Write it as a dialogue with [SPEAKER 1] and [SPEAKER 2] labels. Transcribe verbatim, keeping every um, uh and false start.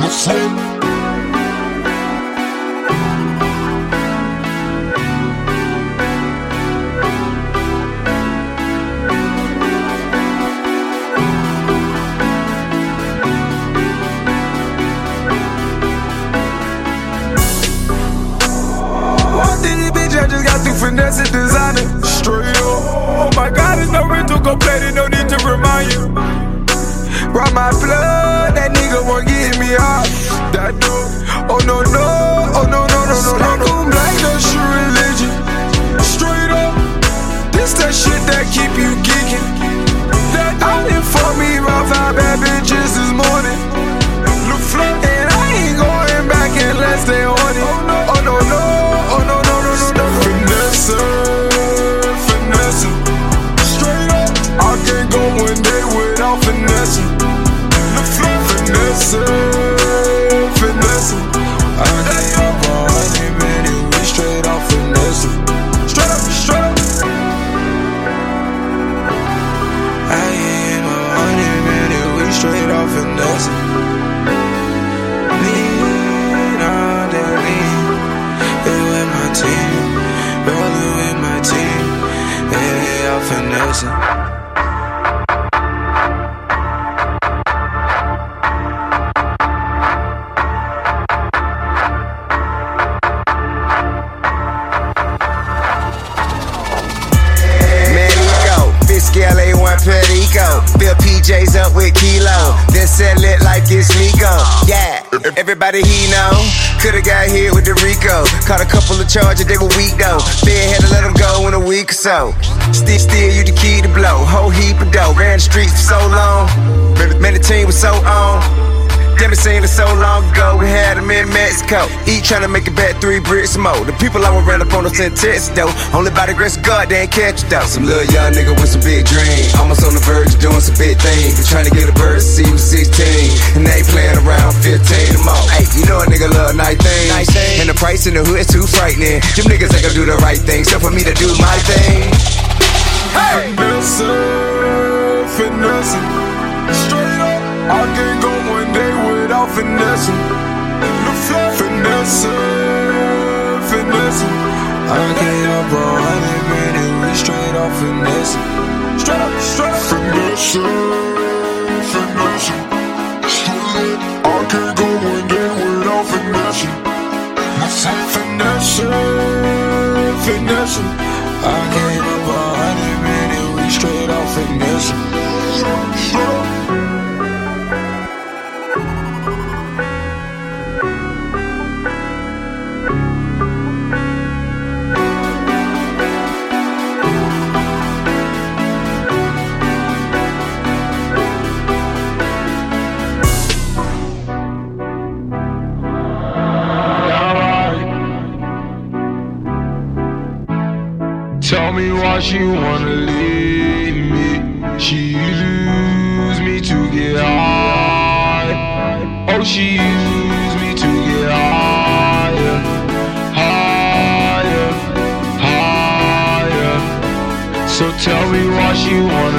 [SPEAKER 1] Finesse designer, straight up. Oh my God, it's no rental, go play it, no need to remind you. Brought my blood, that nigga won't get me out. That dude, oh no no, oh no no no no no no. Black, that's your religion, straight up. This that shit that keep you geeking. I done for me about five bad bitches this morning. Look flat, and I ain't going back unless they on it. Oh no no, oh no no no no no. Finesse, finesse, straight up. I can't go one day without finesse. Look flat, finesse, finesse. I can't go for any minute, we straight off finesse. Straight up, straight up. I ain't my honey minute, we straight off finesse. Lean on the lean, been with my team, rolling with my team, yeah, I'm finessing.
[SPEAKER 2] Scale A one Perico, fill P Js up with kilo, then sell it like it's Nico. Yeah, everybody he know coulda got hit with the Rico. Caught a couple of charges, they were weak though. Fed had to let them go in a week or so. Still, still you the key to blow. Whole heap of dough. Ran the streets for so long. Man, the team was so on. Damn, it seemed so long ago, we had them in Mexico. Each trying to make it back three bricks more. The people I would ran up on us in Texas though. Only by the grace of God, they ain't catch it though. Some little young nigga with some big dreams, almost on the verge of doing some big things. Been trying to get a bird to see was sixteen, and they playing around fifteen or more. Hey, you know a nigga love nice things, nice things. And the price in the hood is too frightening. Them niggas ain't gonna do the right thing, so for me to do my thing. Hey!
[SPEAKER 1] Finesse, finesse, straight up. I can't go one day without finessing. Finesse, finesse. I can't go for any minute, we straight off finesse. Straight up, straight up. Finesse, finesse. I can't go one day without finessing. Finesse, finesse. I can't go for any minute, we straight off finesse. Tell me why she wanna leave me. She used me to get high. Oh, she used me to get higher, higher, higher. So tell me why she wanna